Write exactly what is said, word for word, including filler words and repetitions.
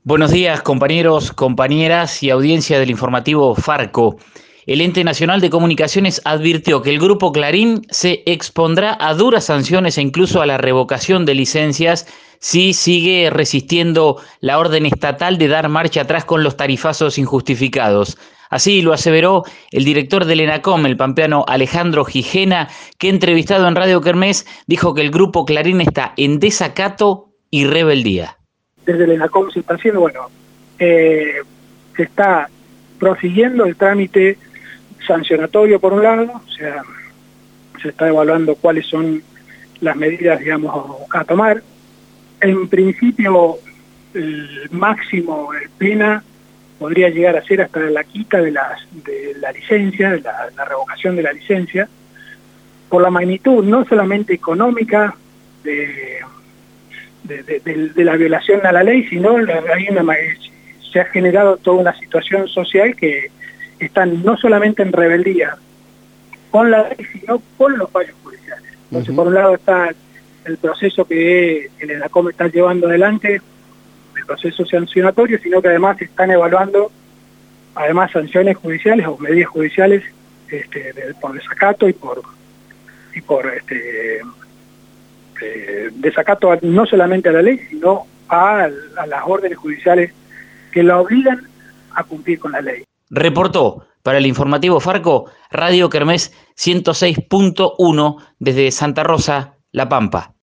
Buenos días, compañeros, compañeras y audiencia del informativo Farco. El Ente Nacional de Comunicaciones advirtió que el Grupo Clarín se expondrá a duras sanciones e incluso a la revocación de licencias si sigue resistiendo la orden estatal de dar marcha atrás con los tarifazos injustificados. Así lo aseveró el director del ENACOM, el pampeano Alejandro Gijena, que entrevistado en Radio Kermés dijo que el Grupo Clarín está en desacato y rebeldía. Desde el ENACOM se está haciendo, bueno, eh, se está prosiguiendo el trámite sancionatorio por un lado, o sea, se está evaluando cuáles son las medidas, digamos, a tomar. En principio, el máximo de pena podría llegar a ser hasta la quita de, las, de la licencia, de la, la revocación de la licencia, por la magnitud no solamente económica de, de, de, de, de la violación a la ley, sino la, hay una, se ha generado toda una situación social que están no solamente en rebeldía con la ley, sino con los fallos judiciales. Entonces, uh-huh. por un lado está el proceso que el ENACOM está llevando adelante, el proceso sancionatorio, sino que además se están evaluando además sanciones judiciales o medidas judiciales este, de, por desacato y por y por este eh, desacato a, no solamente a la ley, sino a, a las órdenes judiciales que la obligan a cumplir con la ley. Reportó para el informativo Farco, Radio Kermés ciento seis punto uno desde Santa Rosa, La Pampa.